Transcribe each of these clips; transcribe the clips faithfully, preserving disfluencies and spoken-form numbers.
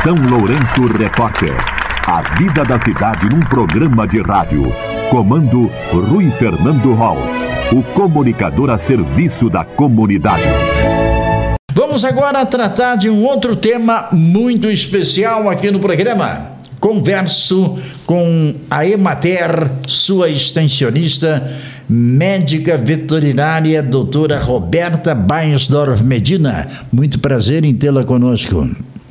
São Lourenço Repórter. A vida da cidade num programa de rádio. Comando Rui Fernando Holtz, o comunicador a serviço da comunidade. Vamos agora tratar de um outro tema muito especial aqui no programa. Converso com a Emater, sua extensionista, médica veterinária, doutora Roberta Bainsdorf Medina. Muito prazer em tê-la conosco.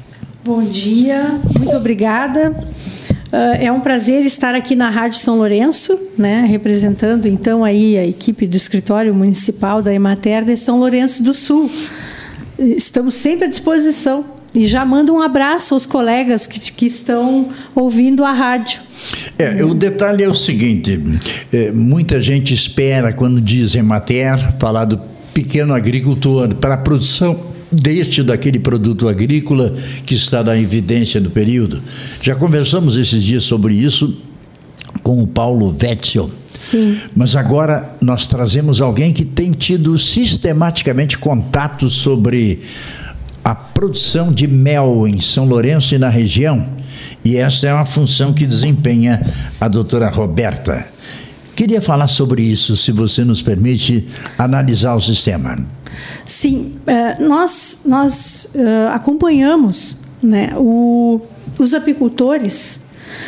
Bom dia, muito obrigada. Uh, é um prazer estar aqui na Rádio São Lourenço, né, representando então aí a equipe do escritório municipal da Emater de São Lourenço do Sul. Estamos sempre à disposição e já mando um abraço aos colegas que, que estão ouvindo a rádio. É, o detalhe é o seguinte, é, muita gente espera quando diz Emater falar do pequeno agricultor para a produção deste ou daquele produto agrícola que está na evidência do período. Já conversamos esses dias sobre isso com o Paulo Wetzel. Sim. Mas agora nós trazemos alguém que tem tido sistematicamente contato sobre a produção de mel em São Lourenço e na região. E essa é uma função que desempenha a doutora Roberta. Queria falar sobre isso, se você nos permite analisar o sistema. Sim, uh, nós, nós uh, acompanhamos, né, o, os apicultores,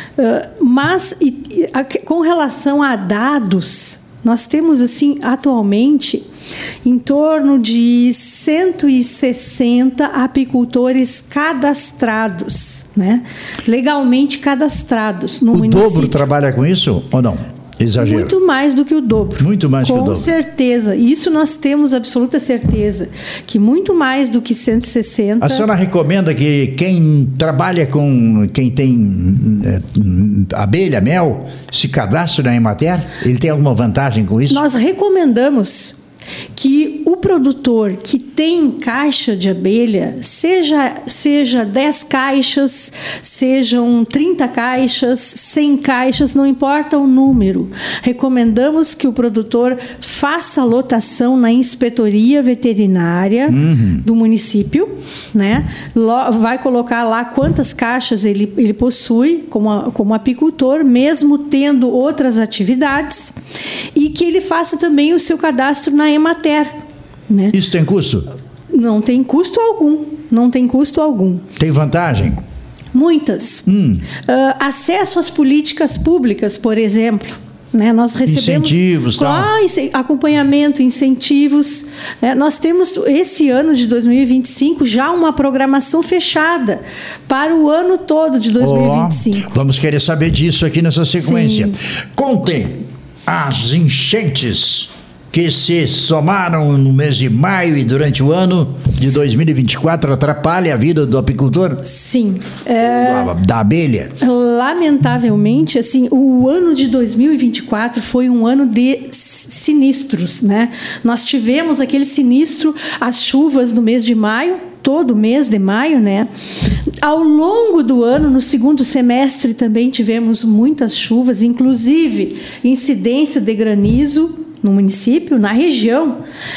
uh, mas e, e, a, com relação a dados, nós temos assim atualmente em torno de cento e sessenta apicultores cadastrados, né, legalmente cadastrados no município. O dobro trabalha com isso ou não? Exagero. Muito mais do que o dobro. Muito mais que o dobro. Com certeza. Isso nós temos absoluta certeza. Que muito mais do que cento e sessenta... A senhora recomenda que quem trabalha com... Quem tem é, abelha, mel, se cadastre na Emater? Ele tem alguma vantagem com isso? Nós recomendamos que o produtor que tem caixa de abelha, seja, seja dez caixas, sejam trinta caixas, cem caixas, não importa o número. Recomendamos que o produtor faça a lotação na inspetoria veterinária uhum. do município, né? Vai colocar lá quantas caixas ele, ele possui como, como apicultor, mesmo tendo outras atividades, e que ele faça também o seu cadastro na Emater. Né? Isso tem custo? Não tem custo algum. Não tem custo algum. Tem vantagem? Muitas. Hum. Uh, acesso às políticas públicas, por exemplo. Né? Nós recebemos incentivos, ah, acompanhamento, incentivos. É, nós temos esse ano de dois mil e vinte e cinco já uma programação fechada para o ano todo de dois mil e vinte e cinco. Oh, vamos querer saber disso aqui nessa sequência. Sim. Contem as enchentes que se somaram no mês de maio e durante o ano de dois mil e vinte e quatro, atrapalha a vida do apicultor? Sim. É... Da, da abelha? Lamentavelmente, assim, o ano de dois mil e vinte e quatro foi um ano de sinistros, né? Nós tivemos aquele sinistro, as chuvas no mês de maio, todo mês de maio, né? Ao longo do ano, no segundo semestre, também tivemos muitas chuvas, inclusive incidência de granizo no município, na região,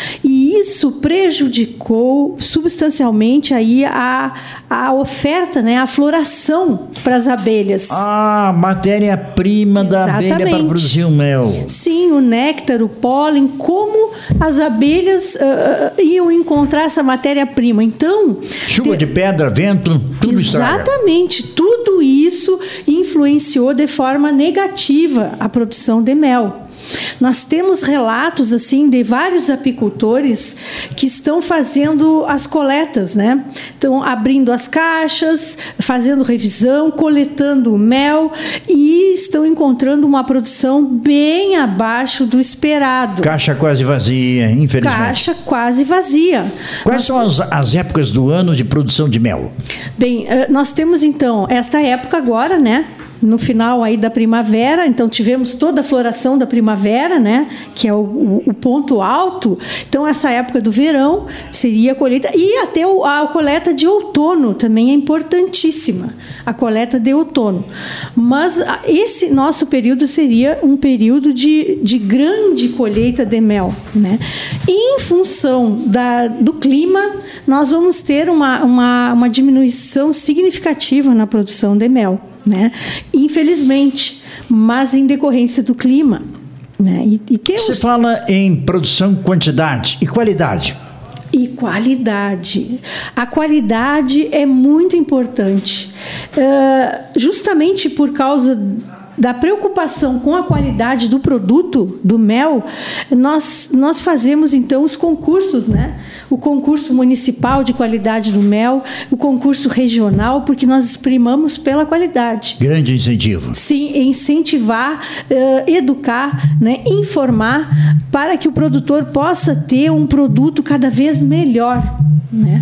e isso prejudicou substancialmente aí a, a oferta, né, a floração para as abelhas. Ah, matéria-prima da abelha para produzir o mel. Sim, o néctar, o pólen, como as abelhas uh, iam encontrar essa matéria-prima. Então... Chuva te... de pedra, vento, tudo estraga. Exatamente, tudo isso influenciou de forma negativa a produção de mel. Nós temos relatos assim de vários apicultores que estão fazendo as coletas, né? Estão abrindo as caixas, fazendo revisão, coletando o mel e estão encontrando uma produção bem abaixo do esperado. Caixa quase vazia, infelizmente. Caixa quase vazia. Quais nós... são as, as épocas do ano de produção de mel? Bem, nós temos então esta época agora, né? no final aí da primavera, então tivemos toda a floração da primavera, né, que é o, o, o ponto alto. Então essa época do verão seria a colheita, e até o, a coleta de outono também é importantíssima, a coleta de outono. Mas esse nosso período seria um período de, de grande colheita de mel, né? E em função da, do clima, nós vamos ter uma, uma, uma diminuição significativa na produção de mel, né? Infelizmente, mas em decorrência do clima, né? E, e temos... Você fala em produção, quantidade e qualidade. E qualidade. A qualidade é muito importante. Uh, justamente por causa da preocupação com a qualidade do produto, do mel, nós, nós fazemos, então, os concursos, né? O concurso municipal de qualidade do mel, o concurso regional, porque nós primamos pela qualidade. Grande incentivo. Sim, incentivar, uh, educar, né? Informar, para que o produtor possa ter um produto cada vez melhor, né?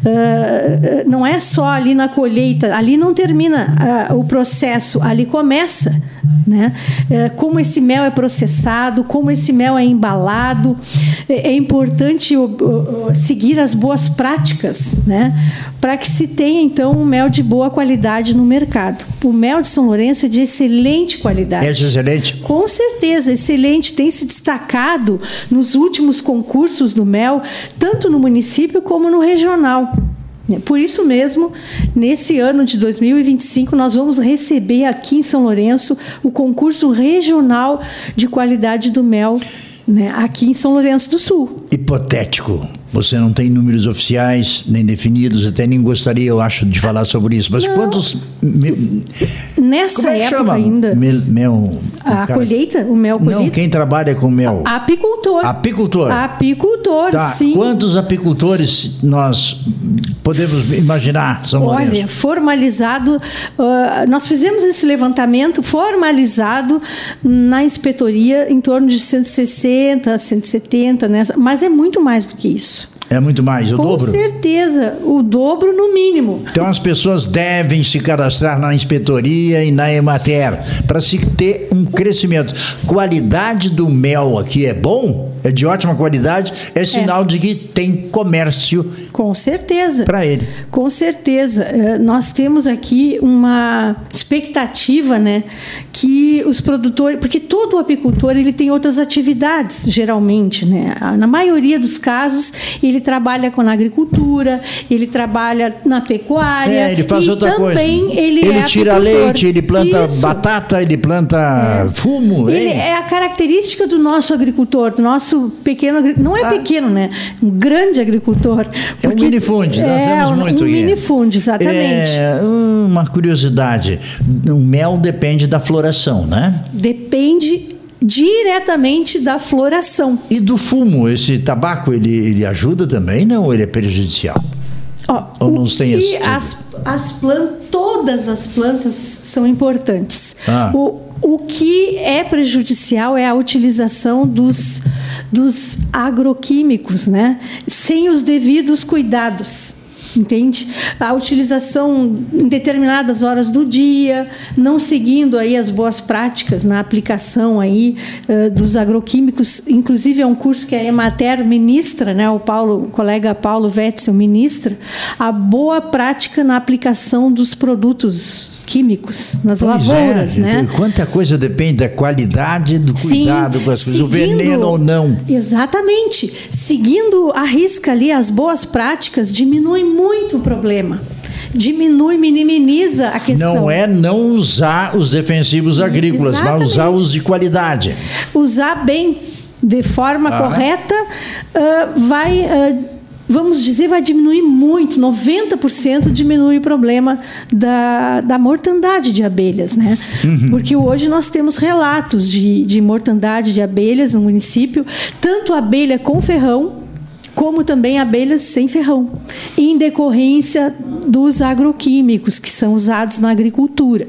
Uh, não é só ali na colheita, ali não termina uh, o processo, ali começa, né? Uh, como esse mel é processado, como esse mel é embalado. É, é importante uh, uh, seguir as boas práticas, né? Para que se tenha, então, um mel de boa qualidade no mercado. O mel de São Lourenço é de excelente qualidade. É excelente? Com certeza, excelente. Tem se destacado nos últimos concursos do mel, tanto no município como no regional. Por isso mesmo, nesse ano de dois mil e vinte e cinco, nós vamos receber aqui em São Lourenço o concurso regional de qualidade do mel, né, aqui em São Lourenço do Sul. Hipotético. Você não tem números oficiais, nem definidos, até nem gostaria, eu acho, de falar sobre isso. Mas não. Quantos... Me... Nessa Como é que época chama? ainda... Mel... mel a cara... colheita? O mel colheita? Não, quem trabalha com mel. Apicultor. Apicultor. Apicultor, tá. sim. Quantos apicultores nós podemos imaginar, São Lourenço? Olha, formalizado... Uh, nós fizemos esse levantamento formalizado na inspetoria em torno de cento e sessenta, cento e setenta, né? Mas é muito mais do que isso. É muito mais, o Com dobro? Com certeza, o dobro no mínimo. Então as pessoas devem se cadastrar na inspetoria e na Emater para se ter um crescimento. Qualidade do mel aqui é bom? É de ótima qualidade? É sinal é. de que tem comércio. Com certeza. Para ele. Com certeza. Nós temos aqui uma expectativa, né, que os produtores, porque todo apicultor ele tem outras atividades, geralmente, né? Na maioria dos casos, ele trabalha com a agricultura, ele trabalha na pecuária. É, ele faz e outra coisa. Também ele, ele é tira apicultor. Leite, ele planta Isso. batata, ele planta é. fumo. Ele é a característica do nosso agricultor, do nosso pequeno, não é ah. pequeno, né? Um grande agricultor. É um minifúndio, nós é temos muito um aqui. minifúndio, exatamente. É, uma curiosidade, o mel depende da floração, né? Depende diretamente da floração. E do fumo, esse tabaco, ele, ele ajuda também, não? Ou ele é prejudicial? Ó, Ou não tem esse as, as plantas, todas as plantas são importantes. Ah. O, o que é prejudicial é a utilização dos, dos agroquímicos, né? Sem os devidos cuidados. Entende? A utilização em determinadas horas do dia, não seguindo aí as boas práticas na aplicação aí uh, dos agroquímicos. Inclusive é um curso que a Emater ministra, né? O Paulo, o colega Paulo Wetzel ministra a boa prática na aplicação dos produtos químicos nas pois lavouras, é, né? Quanta coisa depende da qualidade do cuidado Sim, com as coisas, o veneno ou não. Exatamente. Seguindo a risca ali as boas práticas, diminui muito o problema. Diminui, minimiza a questão. Não é não usar os defensivos agrícolas, Exatamente. mas usar os de qualidade. Usar bem, de forma ah. correta, uh, vai... Uh, vamos dizer, vai diminuir muito, noventa por cento diminui o problema da, da mortandade de abelhas, né? Uhum. Porque hoje nós temos relatos de, de mortandade de abelhas no município, tanto abelha com ferrão, como também abelhas sem ferrão, em decorrência dos agroquímicos que são usados na agricultura.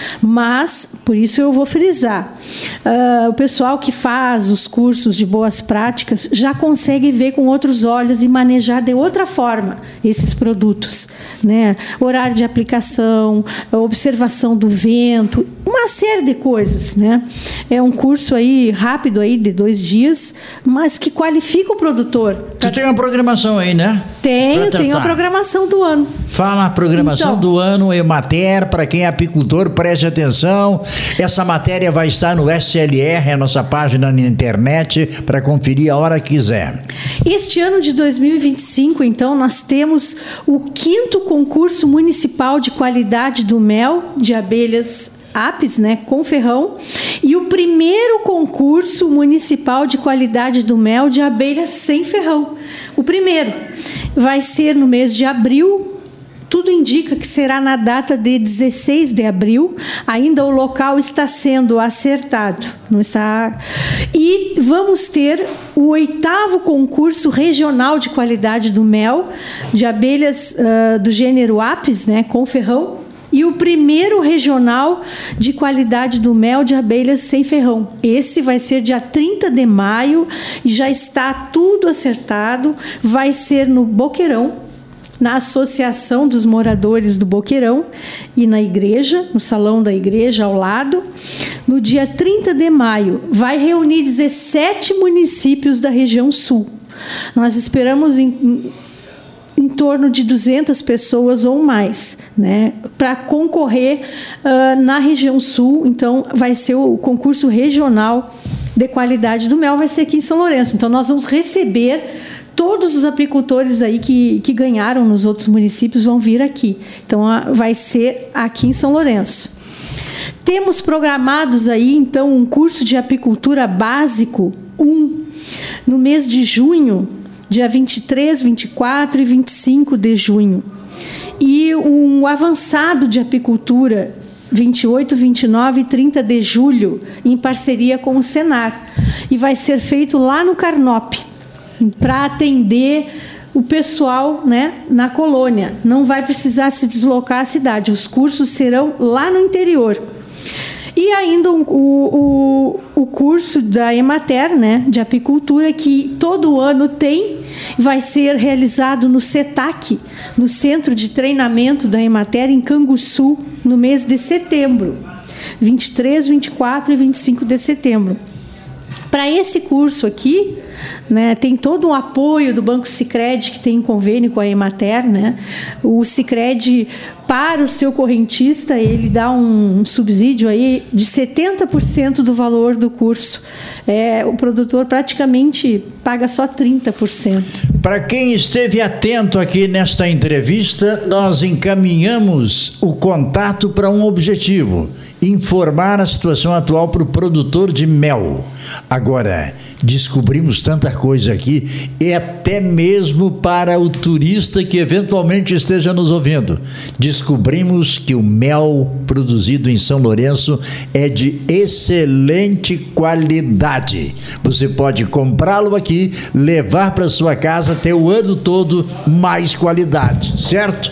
Mas, por isso eu vou frisar, uh, o pessoal que faz os cursos de boas práticas já consegue ver com outros olhos e manejar de outra forma esses produtos, né? Horário de aplicação, observação do vento, uma série de coisas, né? É um curso aí rápido aí de dois dias, mas que qualifica o produtor. Tu tem uma programação aí, né? Tenho, tenho a programação do ano. Fala a programação então, do ano, Emater, para quem é apicultor, preste atenção. Essa matéria vai estar no S L R, a nossa página na internet, para conferir a hora que quiser. Este ano de dois mil e vinte e cinco, então, nós temos o quinto concurso municipal de qualidade do mel de abelhas Apis, né, com ferrão, e o primeiro concurso municipal de qualidade do mel de abelhas sem ferrão. O primeiro vai ser no mês de abril. Tudo indica que será na data de dezesseis de abril. Ainda o local está sendo acertado, não está. E vamos ter o oitavo concurso regional de qualidade do mel de abelhas uh, do gênero Apis, né, com ferrão. E o primeiro regional de qualidade do mel de abelhas sem ferrão. Esse vai ser dia trinta de maio e já está tudo acertado. Vai ser no Boqueirão, na Associação dos Moradores do Boqueirão e na igreja, no salão da igreja ao lado. No dia trinta de maio, vai reunir dezessete municípios da região sul. Nós esperamos em... em torno de duzentas pessoas ou mais, né, para concorrer uh, na região sul. Então, vai ser o concurso regional de qualidade do mel, vai ser aqui em São Lourenço. Então, nós vamos receber todos os apicultores aí que, que ganharam nos outros municípios, vão vir aqui. Então, uh, vai ser aqui em São Lourenço. Temos programados aí, então, um curso de apicultura básico um, no mês de junho, dia vinte e três, vinte e quatro e vinte e cinco de junho. E um avançado de apicultura, vinte e oito, vinte e nove e trinta de julho, em parceria com o Senar. E vai ser feito lá no Carnop, para atender o pessoal, né, na colônia. Não vai precisar se deslocar à cidade. Os cursos serão lá no interior. E ainda o, o, o curso da Emater, né, de apicultura, que todo ano tem, vai ser realizado no CETAC, no Centro de Treinamento da Emater, em Canguçu, no mês de setembro. vinte e três, vinte e quatro e vinte e cinco de setembro. Para esse curso aqui, né, tem todo um apoio do Banco Sicredi, que tem um convênio com a Emater, né? O Sicredi, para o seu correntista, ele dá um subsídio aí de setenta por cento do valor do curso. É, o produtor praticamente paga só trinta por cento. Para quem esteve atento aqui nesta entrevista, nós encaminhamos o contato para um objetivo: informar a situação atual para o produtor de mel. Agora, descobrimos tanta coisa aqui, e até mesmo para o turista que eventualmente esteja nos ouvindo. Descobrimos que o mel produzido em São Lourenço é de excelente qualidade. Você pode comprá-lo aqui, levar para sua casa, ter o ano todo mais qualidade, certo?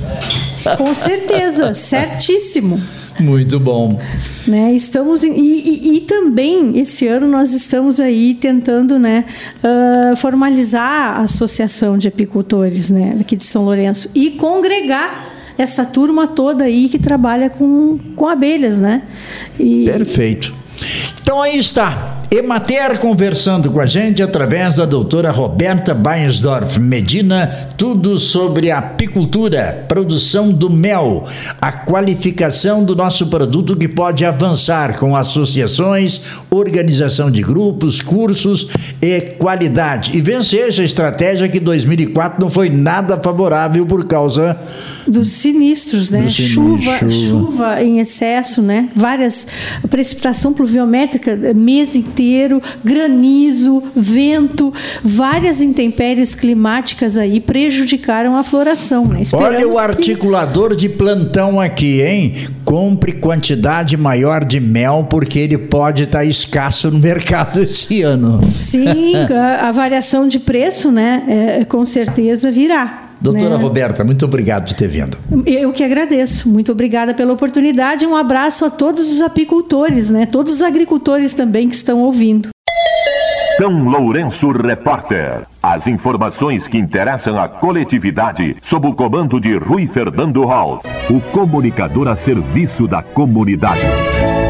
Com certeza, certíssimo. Muito bom. Né, estamos em, e, e, e também esse ano nós estamos aí tentando, né, uh, formalizar a associação de apicultores, né, aqui de São Lourenço, e congregar essa turma toda aí que trabalha com, com abelhas, né? E... Perfeito. Então aí está, Emater conversando com a gente através da doutora Roberta Bainsdorf Medina, tudo sobre apicultura, produção do mel, a qualificação do nosso produto que pode avançar com associações, organização de grupos, cursos e qualidade. E vencer essa estratégia que dois mil e quatro não foi nada favorável por causa dos sinistros, né? Do sinistro, chuva, chuva. chuva em excesso, né? Várias, precipitação pluviométrica, mês inteiro, granizo, vento, várias intempéries climáticas aí prejudicaram a floração, né? Olha o que... articulador de plantão aqui, hein? Compre quantidade maior de mel, porque ele pode estar escasso no mercado esse ano. Sim, a, a variação de preço, né? É, com certeza virá. Doutora né? Roberta, muito obrigado por ter vindo. Eu que agradeço. Muito obrigada pela oportunidade. Um abraço a todos os apicultores, né? Todos os agricultores também que estão ouvindo. São Lourenço Repórter. As informações que interessam a coletividade sob o comando de Rui Fernando Hall, o comunicador a serviço da comunidade.